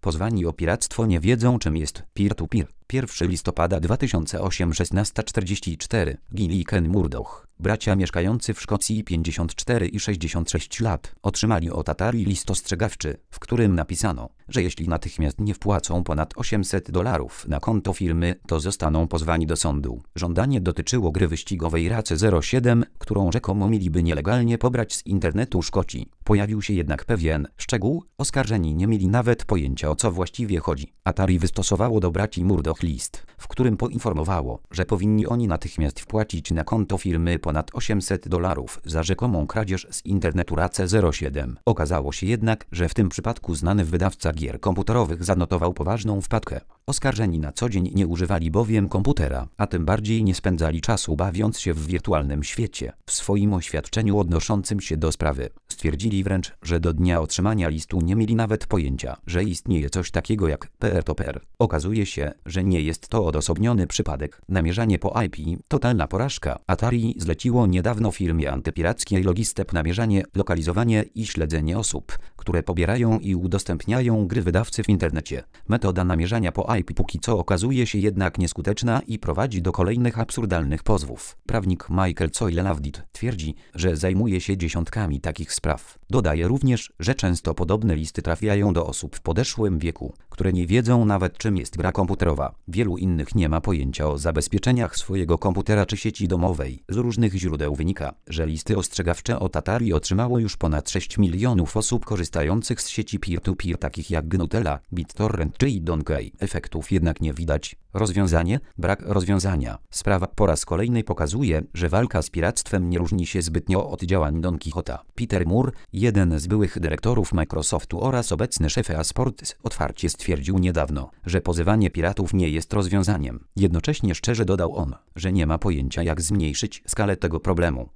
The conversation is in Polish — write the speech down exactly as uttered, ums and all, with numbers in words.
Pozwani o piractwo nie wiedzą, czym jest peer-to-peer. pierwszego listopada dwa tysiące ósmego szesnasta czterdzieści cztery. Gilligan Murdoch. Bracia mieszkający w Szkocji pięćdziesiąt cztery i sześćdziesiąt sześć lat otrzymali od Atari list ostrzegawczy, w którym napisano, że jeśli natychmiast nie wpłacą ponad osiemset dolarów na konto firmy, to zostaną pozwani do sądu. Żądanie dotyczyło gry wyścigowej Race zero siedem, którą rzekomo mieliby nielegalnie pobrać z internetu Szkoci. Pojawił się jednak pewien szczegół, oskarżeni nie mieli nawet pojęcia, o co właściwie chodzi. Atari wystosowało do braci Murdoch list, w którym poinformowało, że powinni oni natychmiast wpłacić na konto firmy ponad osiemset dolarów za rzekomą kradzież z internetu Race zero siedem. Okazało się jednak, że w tym przypadku znany wydawca gier komputerowych zanotował poważną wpadkę. Oskarżeni na co dzień nie używali bowiem komputera, a tym bardziej nie spędzali czasu bawiąc się w wirtualnym świecie. W swoim oświadczeniu odnoszącym się do sprawy stwierdzili wręcz, że do dnia otrzymania listu nie mieli nawet pojęcia, że istnieje coś takiego jak peer-to-peer. Okazuje się, że nie jest to odosobniony przypadek. Namierzanie po I P – totalna porażka. Atari zleciło niedawno firmie antypirackiej Logistep namierzanie, lokalizowanie i śledzenie osób, które pobierają i udostępniają gry wydawcy w internecie. Metoda namierzania po I P póki co okazuje się jednak nieskuteczna i prowadzi do kolejnych absurdalnych pozwów. Prawnik Michael Coyle-Lavdit twierdzi, że zajmuje się dziesiątkami takich spraw. Dodaje również, że często podobne listy trafiają do osób w podeszłym wieku, które nie wiedzą nawet, czym jest gra komputerowa. Wielu innych nie ma pojęcia o zabezpieczeniach swojego komputera czy sieci domowej. Z różnych źródeł wynika, że listy ostrzegawcze od Atari otrzymało już ponad sześć milionów osób korzystających z sieci peer-to-peer takich jak Gnutella, BitTorrent czy Donkey. Efektów jednak nie widać. Rozwiązanie? Brak rozwiązania. Sprawa po raz kolejny pokazuje, że walka z piractwem nie różni się zbytnio od działań Don Quixota. Peter Moore, jeden z byłych dyrektorów Microsoftu oraz obecny szef E A Sports, otwarcie stwierdził niedawno, że pozywanie piratów nie jest rozwiązaniem. Jednocześnie szczerze dodał on, że nie ma pojęcia, jak zmniejszyć skalę tego problemu.